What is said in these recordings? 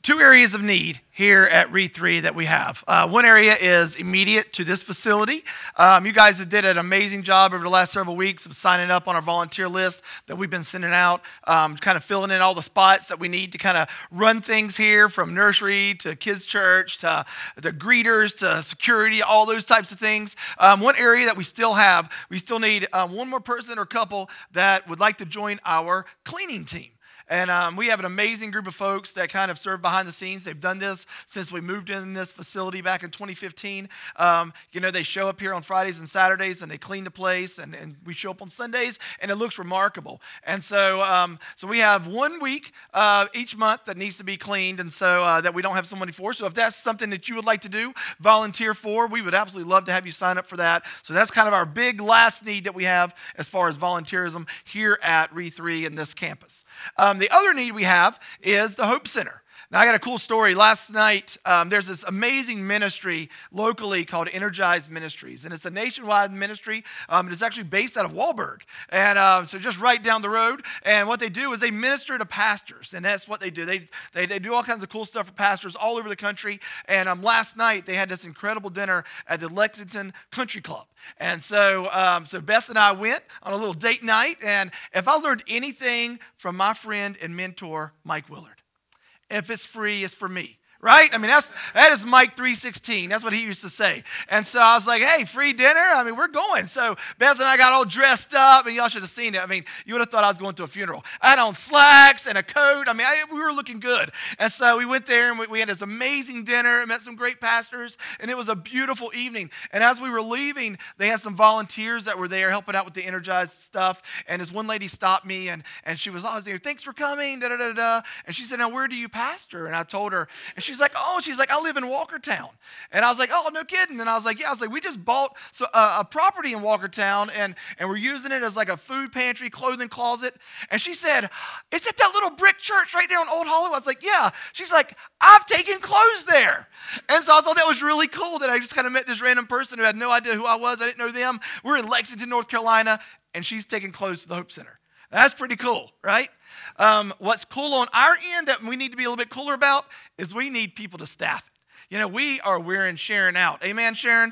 Two areas of need here at Re3 that we have. One area is immediate to this facility. You guys did an amazing job over the last several weeks of signing up on our volunteer list that we've been sending out, kind of filling in all the spots that we need to kind of run things here, from nursery to kids church to the greeters to security, all those types of things. One area that we still need one more person or couple that would like to join our cleaning team. And we have an amazing group of folks that kind of serve behind the scenes. They've done this since we moved in this facility back in 2015. They show up here on Fridays and Saturdays, and they clean the place, and we show up on Sundays, and it looks remarkable. And so we have 1 week each month that needs to be cleaned, and so that we don't have somebody for. So if that's something that you would like to do, volunteer for, we would absolutely love to have you sign up for that. So that's kind of our big last need that we have as far as volunteerism here at Re3 in this campus. The other need we have is the Hope Center. Now, I got a cool story. Last night, there's this amazing ministry locally called Energize Ministries, and it's a nationwide ministry. It's actually based out of Wahlberg, and so just right down the road. And what they do is they minister to pastors, and that's what they do. They do all kinds of cool stuff for pastors all over the country. And last night, they had this incredible dinner at the Lexington Country Club. And so Beth and I went on a little date night, and if I learned anything from my friend and mentor, Mike Willard, if it's free, it's for me. Right? I mean, that is Mike 3:16. That's what he used to say. And so I was like, hey, free dinner? I mean, we're going. So Beth and I got all dressed up, and y'all should have seen it. I mean, you would have thought I was going to a funeral. I had on slacks and a coat. I mean, we were looking good. And so we went there, and we had this amazing dinner and met some great pastors, and it was a beautiful evening. And as we were leaving, they had some volunteers that were there helping out with the Energized stuff. And this one lady stopped me, and she was always there, thanks for coming, da-da-da-da. And she said, now, where do you pastor? And I told her, and she's like, I live in Walkertown. And I was like, oh, no kidding. And I was like, we just bought a property in Walkertown, and we're using it as like a food pantry, clothing closet. And she said, is it that little brick church right there on Old Hollywood? I was like, yeah. She's like, I've taken clothes there. And so I thought that was really cool that I just kind of met this random person who had no idea who I was. I didn't know them. We're in Lexington, North Carolina, and she's taking clothes to the Hope Center. That's pretty cool, right? What's cool on our end that we need to be a little bit cooler about is we need people to staff it. We are wearing Sharon out. Amen, Sharon?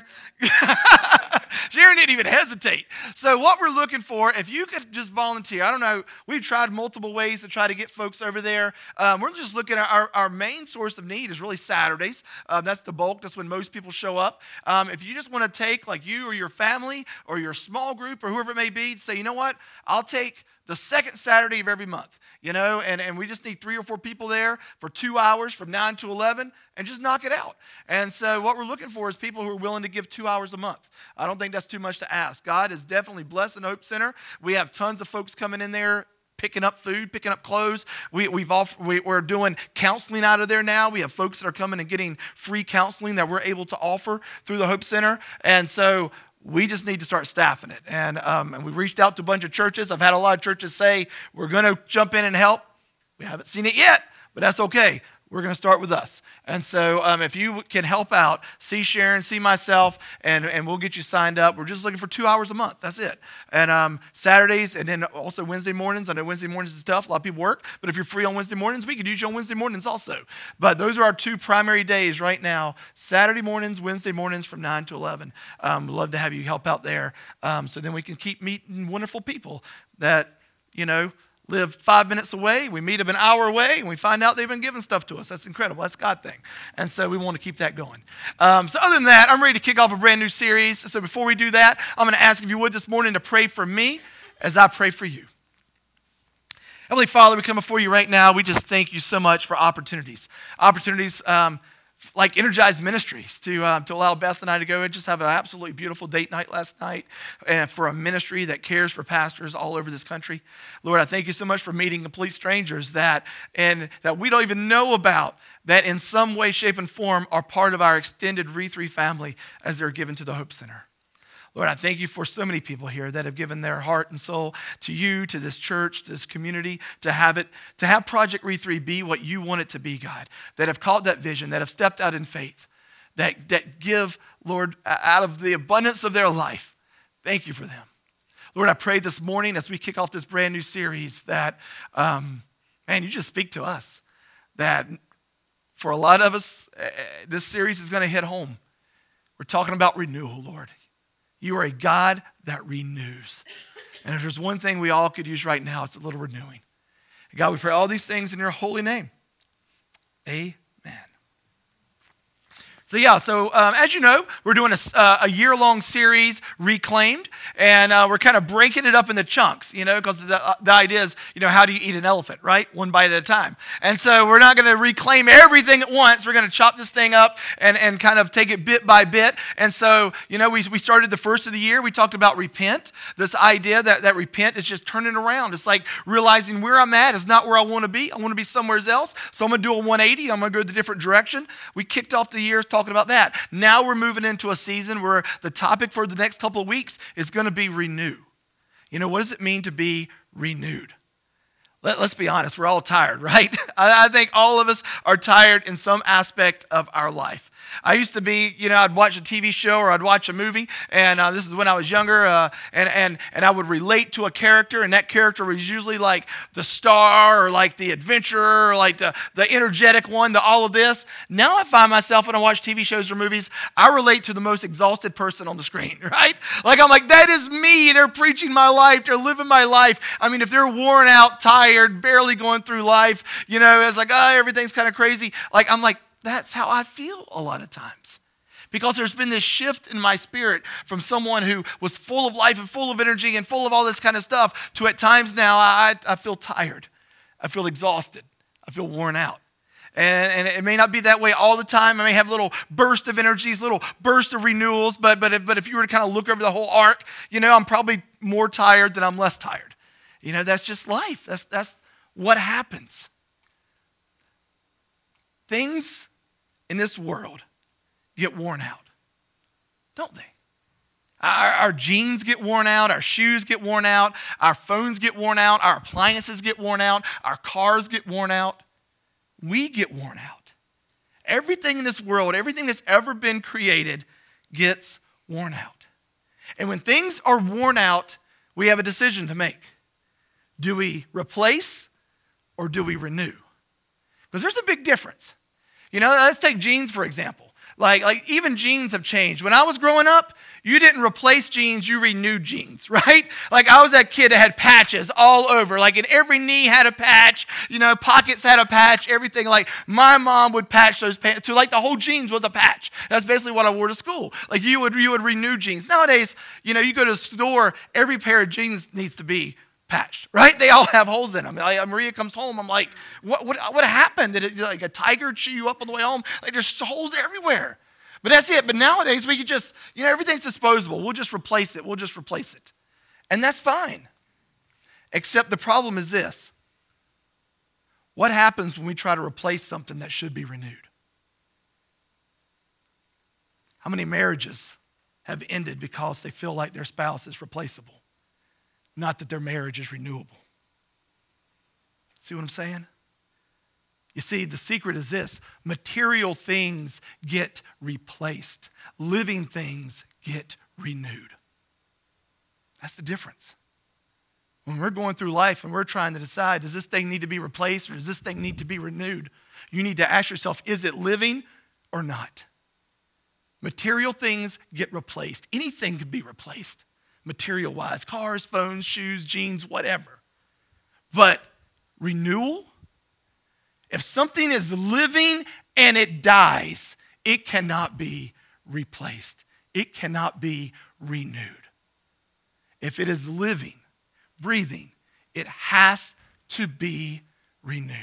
Sharon didn't even hesitate. So what we're looking for, if you could just volunteer, I don't know, we've tried multiple ways to try to get folks over there. We're just looking at our main source of need is really Saturdays. That's the bulk. That's when most people show up. If you just want to take, like you or your family or your small group or whoever it may be, say, you know what, I'll take the second Saturday of every month, and we just need 3 or 4 people there for 2 hours from 9 to 11 and just knock it out. And so what we're looking for is people who are willing to give 2 hours a month. I don't think that's too much to ask. God is definitely blessing Hope Center. We have tons of folks coming in there, picking up food, picking up clothes. We're doing counseling out of there now. We have folks that are coming and getting free counseling that we're able to offer through the Hope Center. And so we just need to start staffing it. And we've reached out to a bunch of churches. I've had a lot of churches say, we're going to jump in and help. We haven't seen it yet, but that's okay. We're going to start with us. And so if you can help out, see Sharon, see myself, and we'll get you signed up. We're just looking for 2 hours a month. That's it. And Saturdays and then also Wednesday mornings. I know Wednesday mornings is tough. A lot of people work. But if you're free on Wednesday mornings, we could use you on Wednesday mornings also. But those are our 2 primary days right now. Saturday mornings, Wednesday mornings from 9 to 11. We'd love to have you help out there. So then we can keep meeting wonderful people that, live 5 minutes away. We meet them an hour away, and we find out they've been giving stuff to us. That's incredible. That's a God thing. And so we want to keep that going. So other than that, I'm ready to kick off a brand new series. So before we do that, I'm going to ask if you would this morning to pray for me as I pray for you. Heavenly Father, we come before you right now. We just thank you so much for opportunities. Opportunities like Energized Ministries to allow Beth and I to go and just have an absolutely beautiful date night last night, and for a ministry that cares for pastors all over this country. Lord, I thank you so much for meeting complete strangers that we don't even know about, that in some way, shape, and form are part of our extended Re3 family as they're given to the Hope Center. Lord, I thank you for so many people here that have given their heart and soul to you, to this church, to this community, to have Project Re3 be what you want it to be, God, that have caught that vision, that have stepped out in faith, that give, Lord, out of the abundance of their life. Thank you for them. Lord, I pray this morning as we kick off this brand new series that, you just speak to us, that For a lot of us, this series is going to hit home. We're talking about renewal, Lord. You are a God that renews. And if there's one thing we all could use right now, it's a little renewing. God, we pray all these things in your holy name. Amen. So as you know, we're doing a year-long series, Reclaimed, and we're kind of breaking it up into chunks, because the idea is, how do you eat an elephant, right? One bite at a time. And so we're not going to reclaim everything at once. We're going to chop this thing up and kind of take it bit by bit. And so, we started the first of the year. We talked about repent, this idea that repent is just turning around. It's like realizing where I'm at is not where I want to be. I want to be somewhere else. So I'm going to do a 180. I'm going to go the different direction. We kicked off the year talking about that. Now we're moving into a season where the topic for the next couple of weeks is going to be renew. What does it mean to be renewed? Let's be honest, we're all tired, right? I think all of us are tired in some aspect of our life. I used to be, I'd watch a TV show or I'd watch a movie, and this is when I was younger, and I would relate to a character, and that character was usually like the star or like the adventurer or like the energetic one, all of this. Now I find myself when I watch TV shows or movies, I relate to the most exhausted person on the screen, right? Like I'm like, that is me. They're preaching my life. They're living my life. I mean, if they're worn out, tired, barely going through life, it's like, everything's kind of crazy. Like I'm like, that's how I feel a lot of times. Because there's been this shift in my spirit from someone who was full of life and full of energy and full of all this kind of stuff to at times now I feel tired. I feel exhausted. I feel worn out. And it may not be that way all the time. I may have little bursts of energies, little bursts of renewals, but if you were to kind of look over the whole arc, I'm probably more tired than I'm less tired. That's just life. That's what happens. Things in this world get worn out, don't they? Our jeans get worn out, our shoes get worn out, our phones get worn out, our appliances get worn out, our cars get worn out. We get worn out. Everything in this world, everything that's ever been created gets worn out. And when things are worn out, we have a decision to make. Do we replace or do we renew? Because there's a big difference. Let's take jeans, for example. Like even jeans have changed. When I was growing up, you didn't replace jeans, you renewed jeans, right? Like I was that kid that had patches all over. Like in every knee had a patch, pockets had a patch, everything. Like my mom would patch those pants to like the whole jeans was a patch. That's basically what I wore to school. Like you would renew jeans. Nowadays, you go to the store, every pair of jeans needs to be patched, right? They all have holes in them. Maria comes home. I'm like, what happened? Did it, like a tiger chew you up on the way home? Like there's holes everywhere. But that's it. But nowadays we could just, everything's disposable. We'll just replace it. And that's fine. Except the problem is this. What happens when we try to replace something that should be renewed? How many marriages have ended because they feel like their spouse is replaceable? Not that their marriage is renewable. See what I'm saying? You see, the secret is this. Material things get replaced. Living things get renewed. That's the difference. When we're going through life and we're trying to decide, does this thing need to be replaced or does this thing need to be renewed? You need to ask yourself, is it living or not? Material things get replaced. Anything can be replaced. Material-wise, cars, phones, shoes, jeans, whatever. But renewal, if something is living and it dies, it cannot be replaced. It cannot be renewed. If it is living, breathing, it has to be renewed.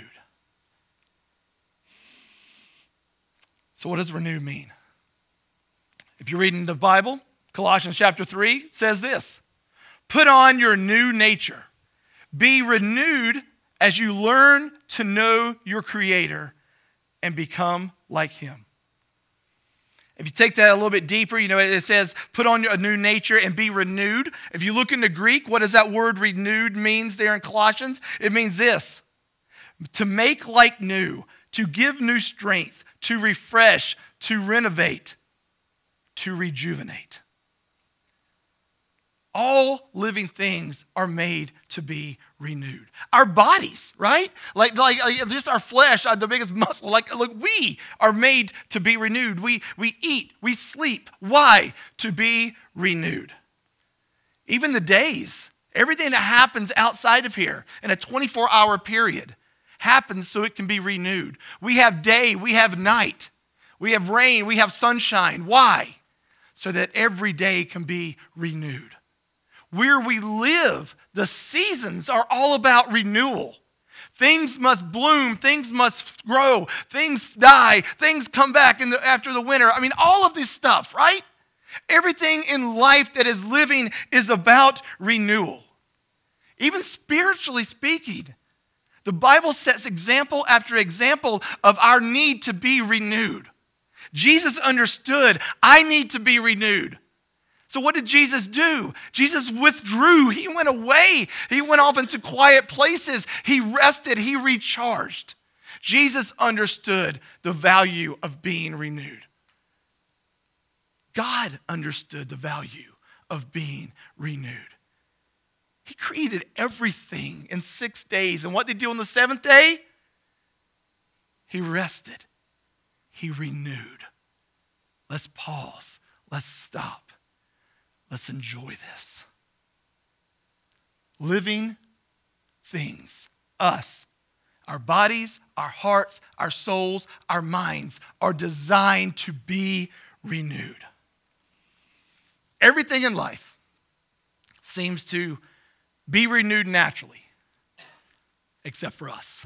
So what does renew mean? If you're reading the Bible, Colossians chapter 3 says this, put on your new nature. Be renewed as you learn to know your Creator and become like Him. If you take that a little bit deeper, it says put on a new nature and be renewed. If you look into Greek, what does that word renewed means there in Colossians? It means this, to make like new, to give new strength, to refresh, to renovate, to rejuvenate. All living things are made to be renewed. Our bodies, right? Like just our flesh, the biggest muscle. Look, we are made to be renewed. We eat, we sleep. Why? To be renewed. Even the days, everything that happens outside of here in a 24-hour period happens so it can be renewed. We have day, we have night, we have rain, we have sunshine. Why? So that every day can be renewed. Where we live, the seasons are all about renewal. Things must bloom, things must grow, things die, things come back after the winter. I mean, all of this stuff, right? Everything in life that is living is about renewal. Even spiritually speaking, the Bible sets example after example of our need to be renewed. Jesus understood, I need to be renewed. So what did Jesus do? Jesus withdrew. He went away. He went off into quiet places. He rested. He recharged. Jesus understood the value of being renewed. God understood the value of being renewed. He created everything in 6 days. And what did he do on the seventh day? He rested. He renewed. Let's pause. Let's stop. Let's enjoy this. Living things, us, our bodies, our hearts, our souls, our minds are designed to be renewed. Everything in life seems to be renewed naturally, except for us.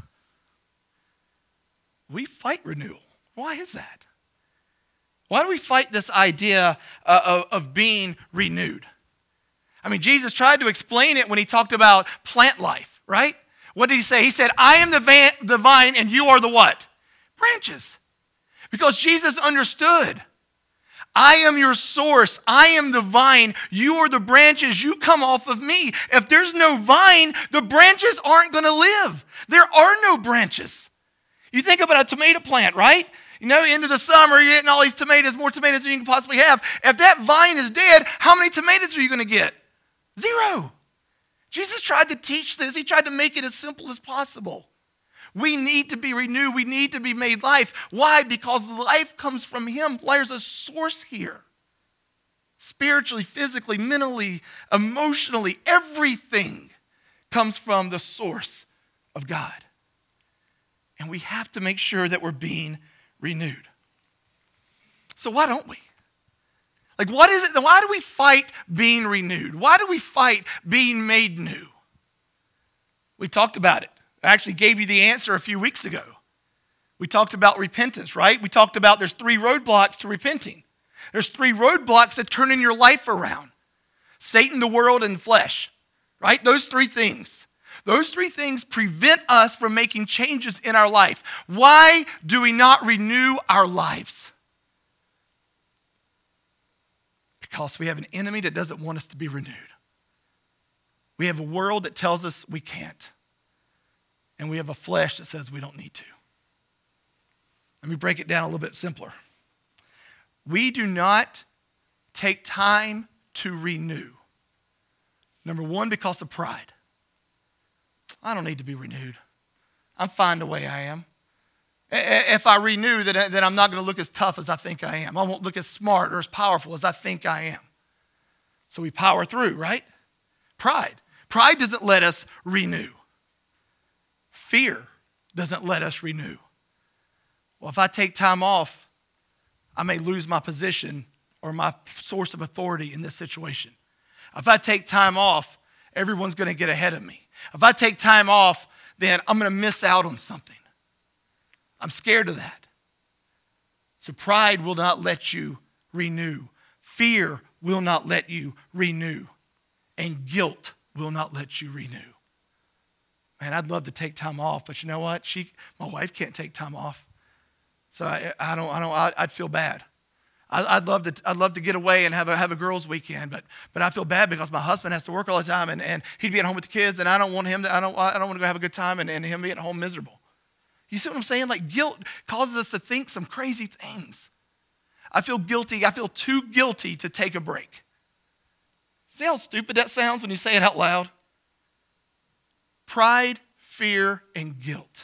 We fight renewal. Why is that? Why do we fight this idea of being renewed? I mean, Jesus tried to explain it when he talked about plant life, right? What did he say? He said, I am the vine and you are the what? Branches. Because Jesus understood, I am your source. I am the vine. You are the branches. You come off of me. If there's no vine, the branches aren't going to live. There are no branches. You think about a tomato plant, right? You know, into the summer, you're getting all these tomatoes, more tomatoes than you can possibly have. If that vine is dead, how many tomatoes are you going to get? 0. Jesus tried to teach this. He tried to make it as simple as possible. We need to be renewed. We need to be made life. Why? Because life comes from him. There's a source here. Spiritually, physically, mentally, emotionally, everything comes from the source of God. And we have to make sure that we're being renewed. So why don't we? Like, what is it? Why do we fight being renewed? Why do we fight being made new? We talked about it. I actually gave you the answer a few weeks ago. We talked about repentance, right? We talked about there's 3 roadblocks to repenting. There's 3 roadblocks that turn your life around. Satan, the world, and flesh, right? Those 3 things. Those 3 things prevent us from making changes in our life. Why do we not renew our lives? Because we have an enemy that doesn't want us to be renewed. We have a world that tells us we can't. And we have a flesh that says we don't need to. Let me break it down a little bit simpler. We do not take time to renew. Number 1, because of pride. I don't need to be renewed. I'm fine the way I am. If I renew, then I'm not going to look as tough as I think I am. I won't look as smart or as powerful as I think I am. So we power through, right? Pride. Pride doesn't let us renew. Fear doesn't let us renew. Well, if I take time off, I may lose my position or my source of authority in this situation. If I take time off, everyone's going to get ahead of me. If I take time off, then I'm going to miss out on something. I'm scared of that. So pride will not let you renew. Fear will not let you renew. And guilt will not let you renew. Man, I'd love to take time off, but you know what? My wife can't take time off. So I'd feel bad. I'd love to get away and have a girls' weekend, but I feel bad because my husband has to work all the time and he'd be at home with the kids, and I don't want him to. I don't want to go have a good time and him be at home miserable. You see what I'm saying? Like, guilt causes us to think some crazy things. I feel guilty. I feel too guilty to take a break. See how stupid that sounds when you say it out loud? Pride, fear, and guilt.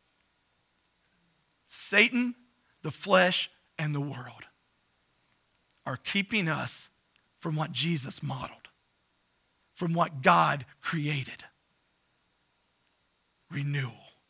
Satan, the flesh, and the world are keeping us from what Jesus modeled, from what God created. Renewal.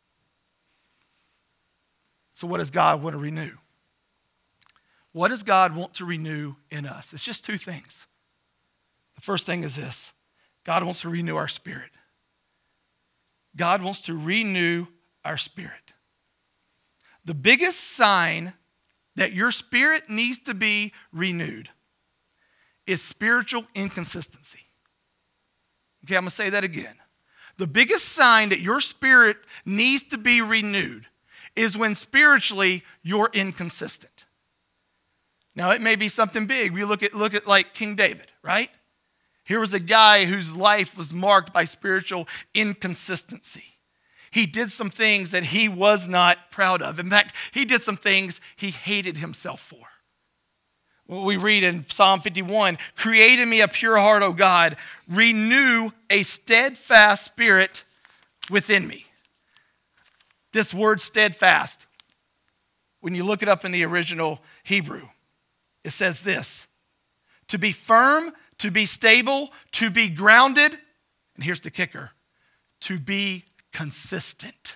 So what does God want to renew? What does God want to renew in us? It's just two things. The first thing is this. God wants to renew our spirit. God wants to renew our spirit. The biggest sign that your spirit needs to be renewed is spiritual inconsistency. Okay, I'm going to say that again. The biggest sign that your spirit needs to be renewed is when spiritually you're inconsistent. Now, it may be something big. We look at like King David, right? Here was a guy whose life was marked by spiritual inconsistency. He did some things that he was not proud of. In fact, he did some things he hated himself for. Well, we read in Psalm 51, "Create in me a pure heart, O God. Renew a steadfast spirit within me." This word steadfast, when you look it up in the original Hebrew, it says this: to be firm, to be stable, to be grounded, and here's the kicker, to be consistent.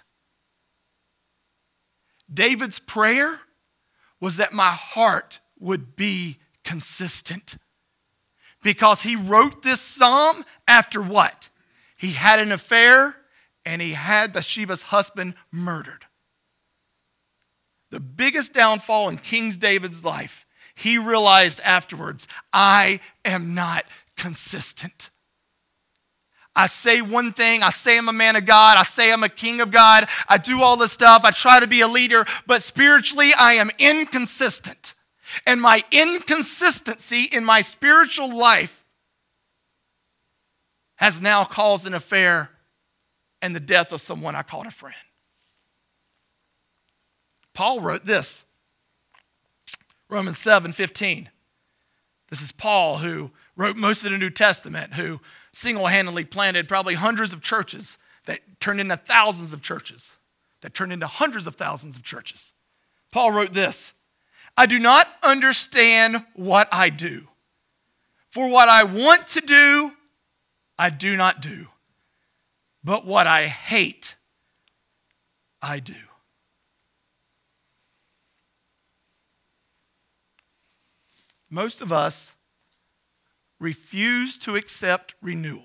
David's prayer was that my heart would be consistent, because he wrote this psalm after what? He had an affair and he had Bathsheba's husband murdered. The biggest downfall in King David's life, he realized afterwards, I am not consistent. I say one thing, I say I'm a man of God, I say I'm a king of God, I do all this stuff, I try to be a leader, but spiritually I am inconsistent. And my inconsistency in my spiritual life has now caused an affair and the death of someone I called a friend. Paul wrote this, Romans 7:15. This is Paul, who wrote most of the New Testament, who single-handedly planted probably hundreds of churches that turned into thousands of churches, that turned into hundreds of thousands of churches. Paul wrote this: I do not understand what I do. For what I want to do, I do not do. But what I hate, I do. Most of us refuse to accept renewal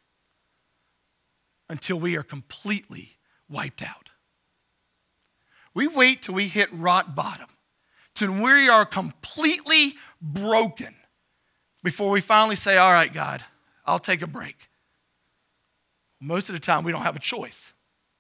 until we are completely wiped out. We wait till we hit rock bottom, till we are completely broken, before we finally say, all right, God, I'll take a break. Most of the time, we don't have a choice.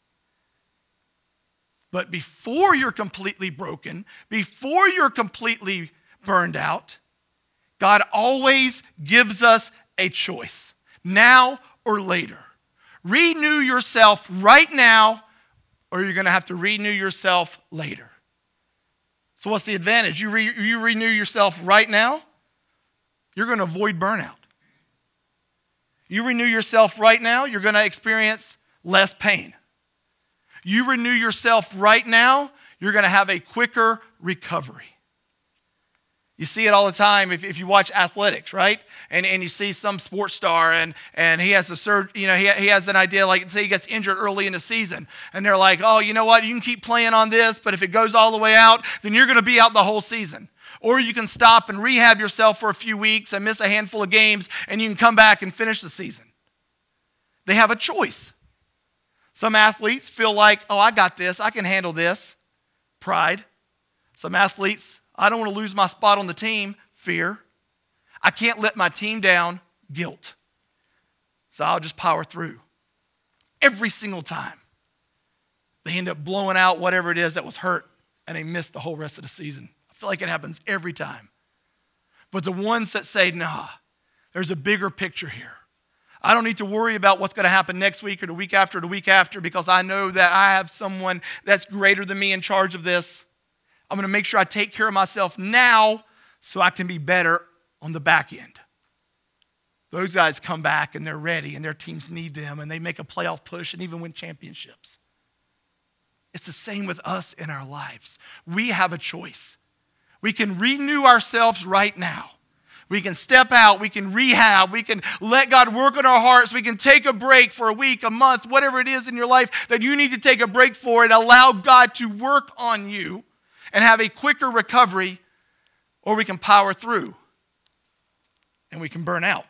But before you're completely broken, before you're completely burned out, God always gives us a choice, now or later. Renew yourself right now, or you're going to have to renew yourself later. So what's the advantage? You renew yourself right now, you're going to avoid burnout. You renew yourself right now, you're going to experience less pain. You renew yourself right now, you're going to have a quicker recovery. You see it all the time if you watch athletics, right? And you see some sports star and he has he has an idea, like say he gets injured early in the season, and they're like, oh, you know what? You can keep playing on this, but if it goes all the way out, then you're going to be out the whole season. Or you can stop and rehab yourself for a few weeks and miss a handful of games, and you can come back and finish the season. They have a choice. Some athletes feel like, oh, I got this. I can handle this. Pride. Some athletes, I don't want to lose my spot on the team. Fear. I can't let my team down. Guilt. So I'll just power through. Every single time, they end up blowing out whatever it is that was hurt, and they miss the whole rest of the season. I feel like it happens every time. But the ones that say, nah, there's a bigger picture here. I don't need to worry about what's going to happen next week or the week after, because I know that I have someone that's greater than me in charge of this. I'm going to make sure I take care of myself now so I can be better on the back end. those guys come back and they're ready and their teams need them and they make a playoff push and even win championships. It's the same with us in our lives. We have a choice. We can renew ourselves right now. We can step out, we can rehab, we can let God work on our hearts, we can take a break for a week, a month, whatever it is in your life that you need to take a break for and allow God to work on you and have a quicker recovery, or we can power through and we can burn out.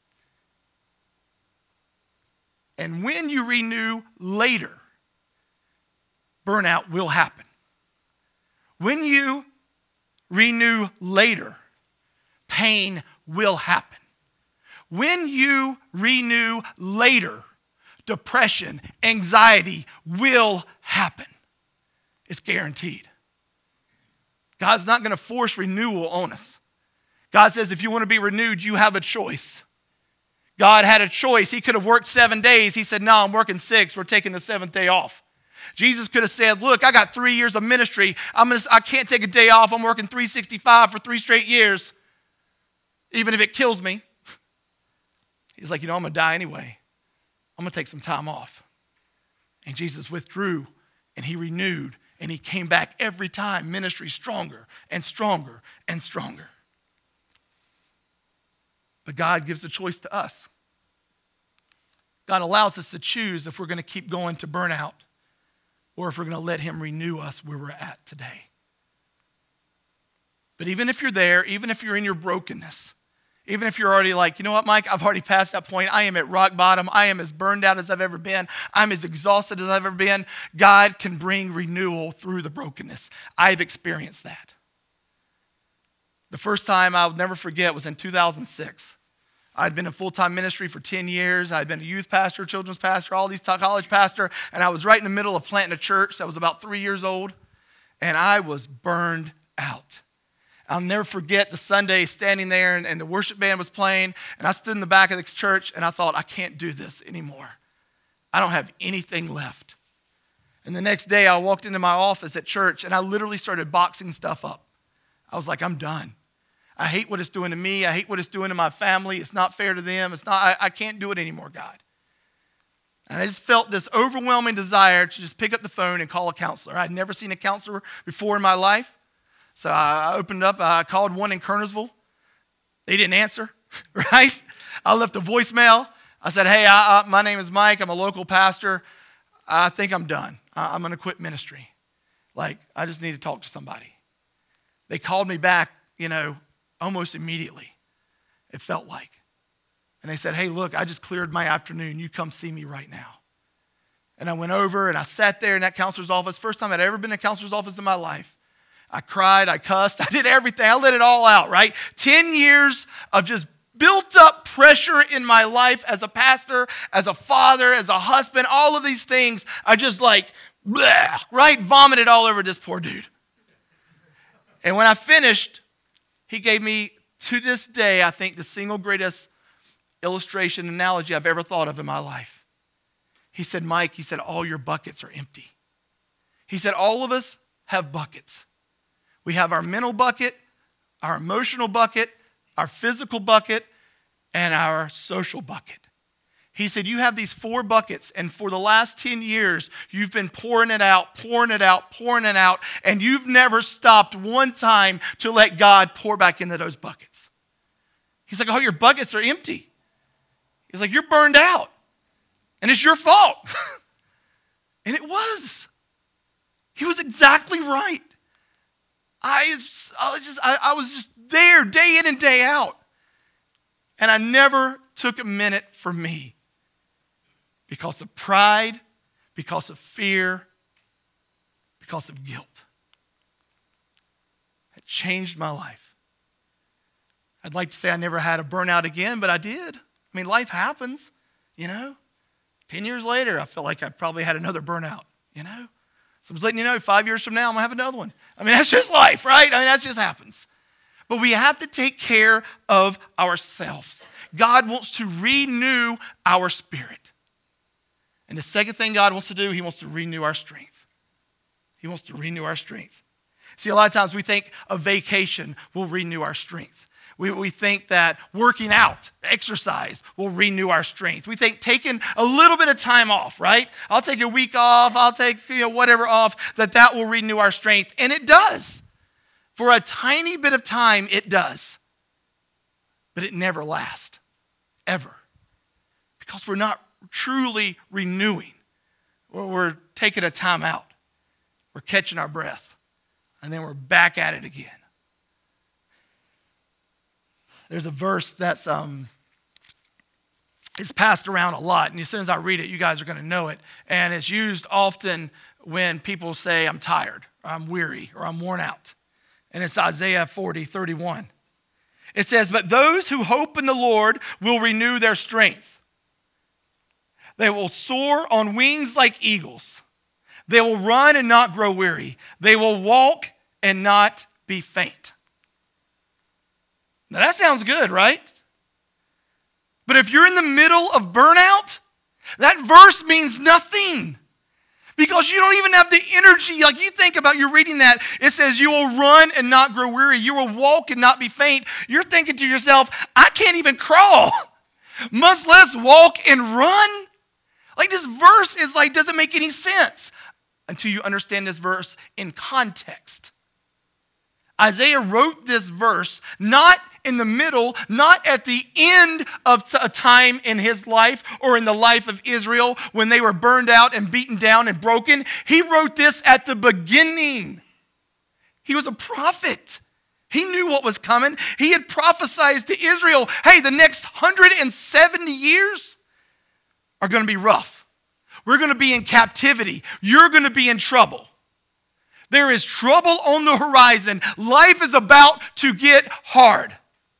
And when you renew later, burnout will happen. When you renew later, pain will happen. When you renew later, depression, anxiety will happen. It's guaranteed. God's not going to force renewal on us. God says if you want to be renewed, you have a choice. God had a choice. He could have worked 7 days. He said, no, I'm working 6. We're taking the 7th day off. Jesus could have said, look, I got 3 years of ministry. I can't take a day off. I'm working 365 for 3 straight years. Even if it kills me. He's like, I'm going to die anyway. I'm going to take some time off. And Jesus withdrew and he renewed and he came back every time, ministry stronger and stronger and stronger. But God gives a choice to us. God allows us to choose if we're going to keep going to burnout or if we're going to let him renew us where we're at today. But even if you're there, even if you're in your brokenness, even if you're already like, you know what, Mike, I've already passed that point. I am at rock bottom. I am as burned out as I've ever been. I'm as exhausted as I've ever been. God can bring renewal through the brokenness. I've experienced that. The first time I'll never forget was in 2006. I'd been in full-time ministry for 10 years. I'd been a youth pastor, children's pastor, all these college pastor, and I was right in the middle of planting a church that was about 3 years old, and I was burned out. I'll never forget the Sunday standing there and the worship band was playing and I stood in the back of the church and I thought, I can't do this anymore. I don't have anything left. And the next day I walked into my office at church and I literally started boxing stuff up. I was like, I'm done. I hate what it's doing to me. I hate what it's doing to my family. It's not fair to them. I can't do it anymore, God. And I just felt this overwhelming desire to just pick up the phone and call a counselor. I'd never seen a counselor before in my life. So I opened up, I called one in Kernersville. They didn't answer, right? I left a voicemail. I said, hey, my name is Mike. I'm a local pastor. I think I'm done. I'm going to quit ministry. I just need to talk to somebody. They called me back, almost immediately, it felt like. And they said, hey, look, I just cleared my afternoon. You come see me right now. And I went over and I sat there in that counselor's office. First time I'd ever been in a counselor's office in my life. I cried, I cussed, I did everything. I let it all out, right? 10 years of just built up pressure in my life as a pastor, as a father, as a husband, all of these things. I just right? Vomited all over this poor dude. And when I finished, he gave me, to this day, I think the single greatest illustration, analogy I've ever thought of in my life. He said, Mike, all your buckets are empty. He said, all of us have buckets. We have our mental bucket, our emotional bucket, our physical bucket, and our social bucket. He said, you have these 4 buckets, and for the last 10 years, you've been pouring it out, and you've never stopped one time to let God pour back into those buckets. He's like, your buckets are empty. He's like, you're burned out, and it's your fault. And it was. He was exactly right. I was just there day in and day out. And I never took a minute for me because of pride, because of fear, because of guilt. It changed my life. I'd like to say I never had a burnout again, but I did. Life happens, 10 years later, I feel like I probably had another burnout, So I'm just letting you know, 5 years from now, I'm going to have another one. That's just life, right? That just happens. But we have to take care of ourselves. God wants to renew our spirit. And the second thing God wants to do, he wants to renew our strength. He wants to renew our strength. See, a lot of times we think a vacation will renew our strength. We think that working out, exercise, will renew our strength. We think taking a little bit of time off, right? I'll take a week off, I'll take whatever off, that will renew our strength. And it does. For a tiny bit of time, it does. But it never lasts, ever. Because we're not truly renewing. We're taking a time out. We're catching our breath. And then we're back at it again. There's a verse that's it's passed around a lot. And as soon as I read it, you guys are going to know it. And it's used often when people say, I'm tired, or I'm weary, or I'm worn out. And it's Isaiah 40:31. It says, but those who hope in the Lord will renew their strength. They will soar on wings like eagles. They will run and not grow weary. They will walk and not be faint. Now that sounds good, right? But if you're in the middle of burnout, that verse means nothing. Because you don't even have the energy. Like you think about, you're reading that, it says you will run and not grow weary. You will walk and not be faint. You're thinking to yourself, I can't even crawl, much less walk and run. Like this verse is like, doesn't make any sense until you understand this verse in context. Isaiah wrote this verse not in the middle, not at the end of a time in his life or in the life of Israel when they were burned out and beaten down and broken. He wrote this at the beginning. He was a prophet. He knew what was coming. He had prophesied to Israel, hey, the next 170 years are going to be rough. We're going to be in captivity. You're going to be in trouble. There is trouble on the horizon. Life is about to get hard.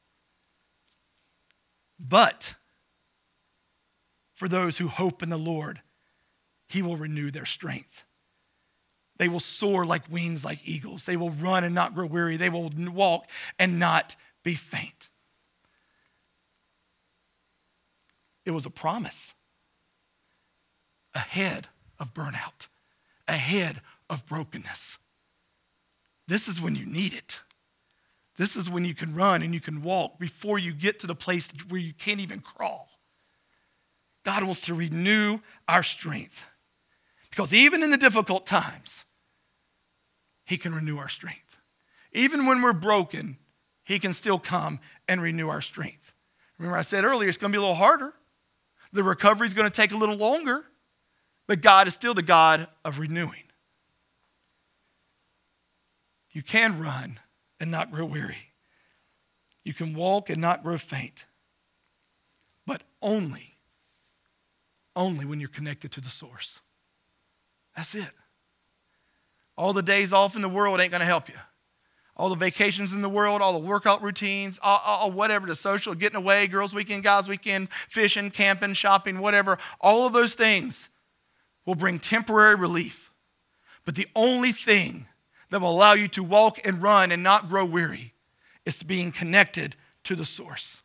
But for those who hope in the Lord, he will renew their strength. They will soar like wings like eagles. They will run and not grow weary. They will walk and not be faint. It was a promise ahead of burnout, ahead of brokenness. This is when you need it. This is when you can run and you can walk before you get to the place where you can't even crawl. God wants to renew our strength. Because even in the difficult times, he can renew our strength. Even when we're broken, he can still come and renew our strength. Remember I said earlier, it's going to be a little harder. The recovery is going to take a little longer. But God is still the God of renewing. You can run and not grow weary. You can walk and not grow faint. But only when you're connected to the source. That's it. All the days off in the world ain't going to help you. All the vacations in the world, all the workout routines, all whatever, the social, getting away, girls' weekend, guys' weekend, fishing, camping, shopping, whatever, all of those things will bring temporary relief. But the only thing that will allow you to walk and run and not grow weary is being connected to the source.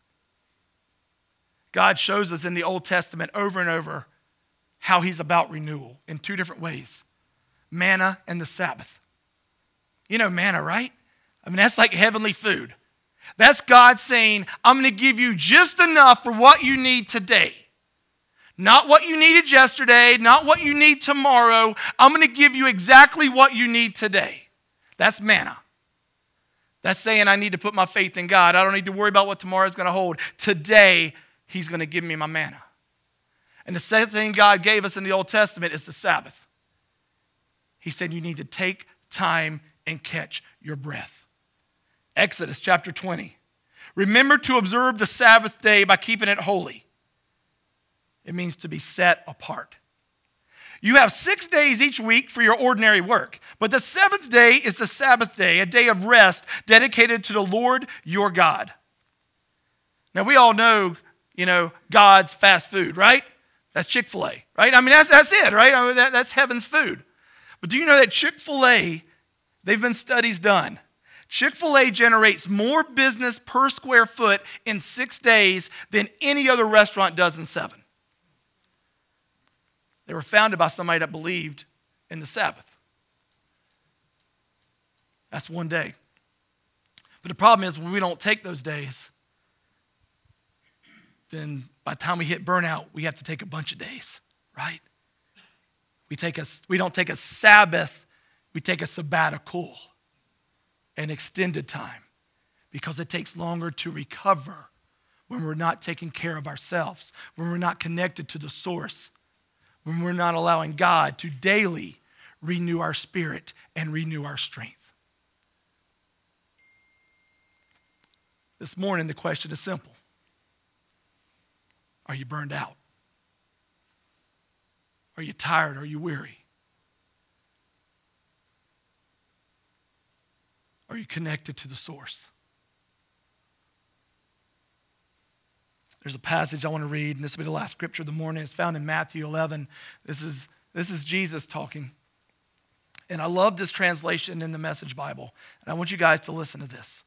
God shows us in the Old Testament over and over how he's about renewal in two different ways. Manna and the Sabbath. You know manna, right? I mean, that's like heavenly food. That's God saying, I'm going to give you just enough for what you need today. Not what you needed yesterday, not what you need tomorrow. I'm going to give you exactly what you need today. That's manna. That's saying I need to put my faith in God. I don't need to worry about what tomorrow is going to hold. Today, he's going to give me my manna. And the second thing God gave us in the Old Testament is the Sabbath. He said you need to take time and catch your breath. Exodus chapter 20. Remember to observe the Sabbath day by keeping it holy. It means to be set apart. You have 6 days each week for your ordinary work, but the seventh day is the Sabbath day, a day of rest dedicated to the Lord your God. Now we all know, God's fast food, right? That's Chick-fil-A, right? I mean, that's it, right? I mean, that's heaven's food. But do you know that Chick-fil-A, they've been studies done. Chick-fil-A generates more business per square foot in 6 days than any other restaurant does in 7. They were founded by somebody that believed in the Sabbath. That's one day. But the problem is when we don't take those days, then by the time we hit burnout, we have to take a bunch of days, right? We don't take a Sabbath, we take a sabbatical, an extended time, because it takes longer to recover when we're not taking care of ourselves, when we're not connected to the source, when we're not allowing God to daily renew our spirit and renew our strength. This morning, the question is simple. Are you burned out? Are you tired? Are you weary? Are you connected to the source? There's a passage I want to read, and this will be the last scripture of the morning. It's found in Matthew 11. This is Jesus talking. And I love this translation in the Message Bible. And I want you guys to listen to this.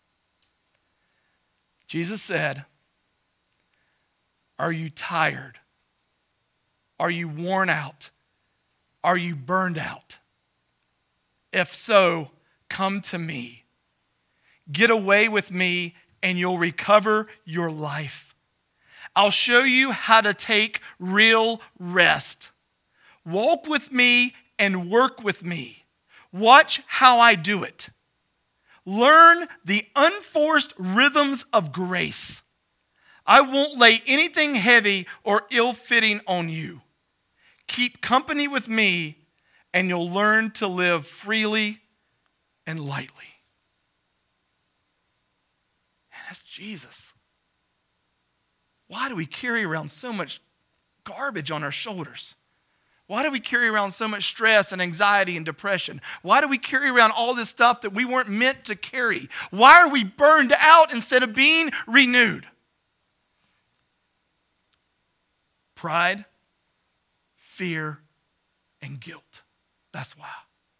Jesus said, "Are you tired? Are you worn out? Are you burned out? If so, come to me. Get away with me and you'll recover your life. I'll show you how to take real rest. Walk with me and work with me. Watch how I do it. Learn the unforced rhythms of grace. I won't lay anything heavy or ill-fitting on you. Keep company with me, and you'll learn to live freely and lightly." And that's Jesus. Why do we carry around so much garbage on our shoulders? Why do we carry around so much stress and anxiety and depression? Why do we carry around all this stuff that we weren't meant to carry? Why are we burned out instead of being renewed? Pride, fear, and guilt. That's why.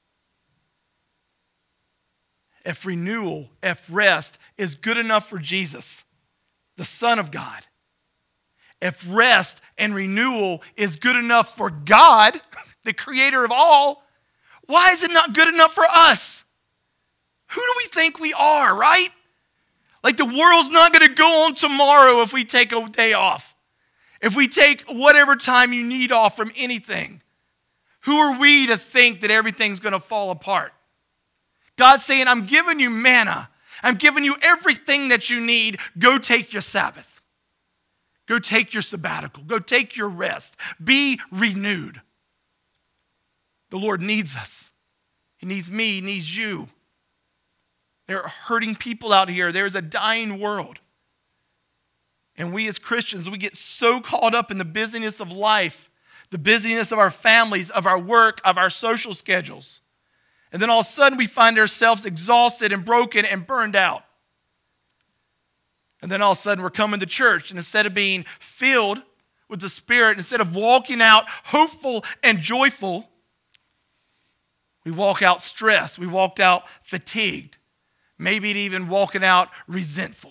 If renewal, if rest is good enough for Jesus, the Son of God, if rest and renewal is good enough for God, the creator of all, why is it not good enough for us? Who do we think we are, right? Like the world's not going to go on tomorrow if we take a day off. If we take whatever time you need off from anything. Who are we to think that everything's going to fall apart? God's saying, I'm giving you manna. I'm giving you everything that you need. Go take your Sabbath. Go take your sabbatical. Go take your rest. Be renewed. The Lord needs us. He needs me. He needs you. There are hurting people out here. There's a dying world. And we as Christians, we get so caught up in the busyness of life, the busyness of our families, of our work, of our social schedules. And then all of a sudden we find ourselves exhausted and broken and burned out. And then all of a sudden we're coming to church, and instead of being filled with the Spirit, instead of walking out hopeful and joyful, we walk out stressed. We walked out fatigued. Maybe even walking out resentful.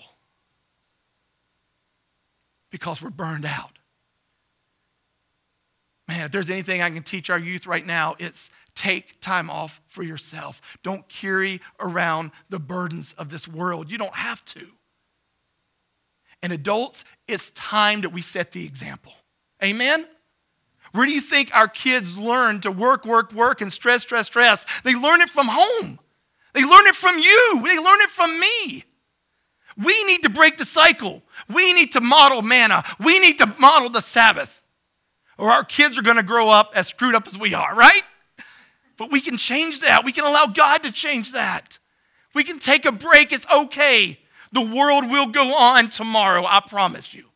Because we're burned out. Man, if there's anything I can teach our youth right now, it's take time off for yourself. Don't carry around the burdens of this world. You don't have to. And adults, it's time that we set the example. Amen? Where do you think our kids learn to work, and stress? They learn it from home. They learn it from you. They learn it from me. We need to break the cycle. We need to model manna. We need to model the Sabbath. Or our kids are going to grow up as screwed up as we are, right? But we can change that. We can allow God to change that. We can take a break. It's okay. The world will go on tomorrow, I promise you.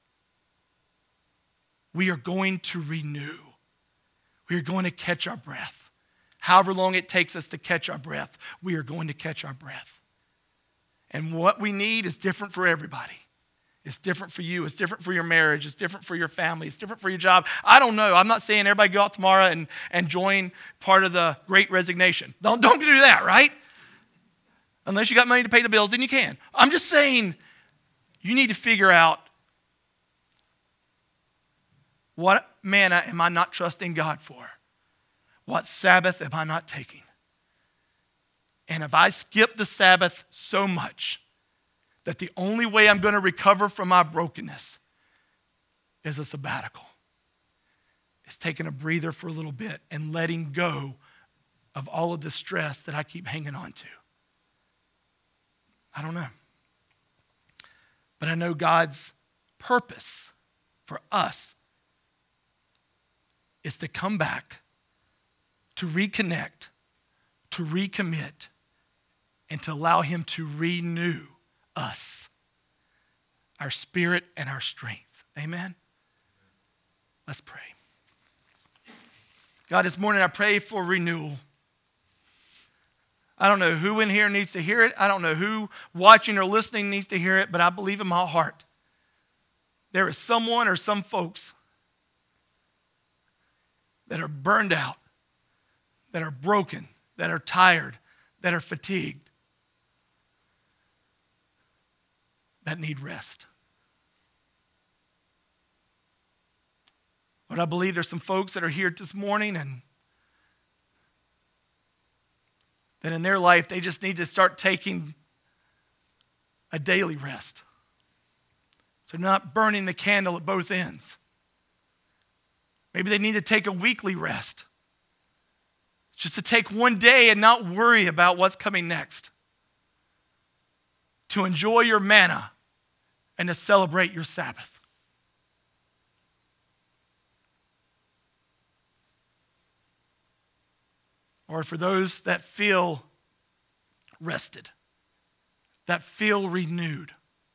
We are going to renew. We are going to catch our breath. However long it takes us to catch our breath, we are going to catch our breath. And what we need is different for everybody. It's different for you. It's different for your marriage. It's different for your family. It's different for your job. I don't know. I'm not saying everybody go out tomorrow and join part of the Great Resignation. Don't do that, right? Unless you got money to pay the bills, then you can. I'm just saying you need to figure out what manna am I not trusting God for? What Sabbath am I not taking? And if I skip the Sabbath so much that the only way I'm going to recover from my brokenness is a sabbatical, is taking a breather for a little bit and letting go of all of the stress that I keep hanging on to. I don't know. But I know God's purpose for us is to come back, to reconnect, to recommit, and to allow him to renew us, our spirit and our strength. Amen? Let's pray. God, this morning I pray for renewal. I don't know who in here needs to hear it. I don't know who watching or listening needs to hear it, but I believe in my heart there is someone or some folks that are burned out, that are broken, that are tired, that are fatigued, that need rest. Lord, I believe there's some folks that are here this morning and that in their life they just need to start taking a daily rest. So not burning the candle at both ends. Maybe they need to take a weekly rest. Just to take one day and not worry about what's coming next. To enjoy your manna and to celebrate your Sabbath. Or for those that feel rested, that feel renewed,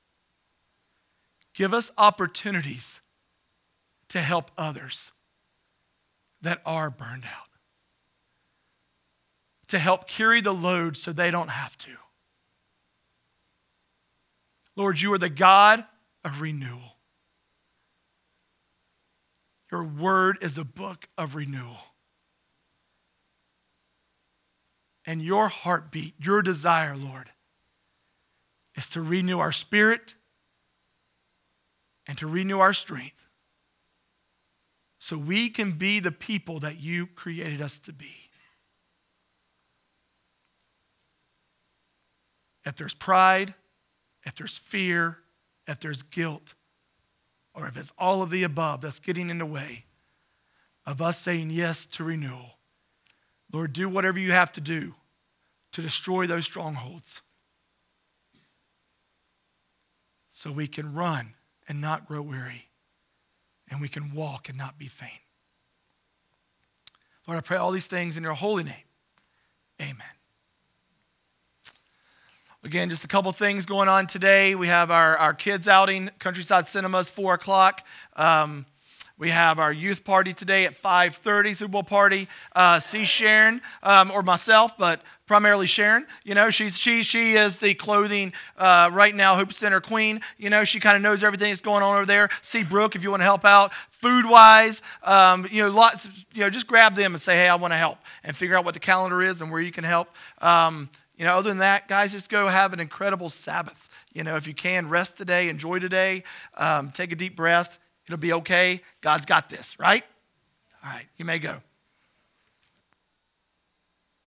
give us opportunities to help others that are burned out, to help carry the load so they don't have to. Lord, you are the God of renewal. Your word is a book of renewal. And your heartbeat, your desire, Lord, is to renew our spirit and to renew our strength so we can be the people that you created us to be. If there's pride, if there's fear, if there's guilt, or if it's all of the above that's getting in the way of us saying yes to renewal, Lord, do whatever you have to do to destroy those strongholds so we can run and not grow weary, and we can walk and not be faint. Lord, I pray all these things in your holy name. Amen. Again, just a couple things going on today. We have our kids outing, Countryside Cinemas, 4 o'clock. We have our youth party today at 5:30, Super Bowl party. See Sharon, or myself, but primarily Sharon. You know, she is the clothing right now Hope Center queen. You know, she kind of knows everything that's going on over there. See Brooke if you want to help out. Food-wise, lots. Just grab them and say, hey, I want to help, and figure out what the calendar is and where you can help. Other than that, guys, just go have an incredible Sabbath. If you can, rest today, enjoy today, take a deep breath. It'll be okay. God's got this, right? All right, you may go.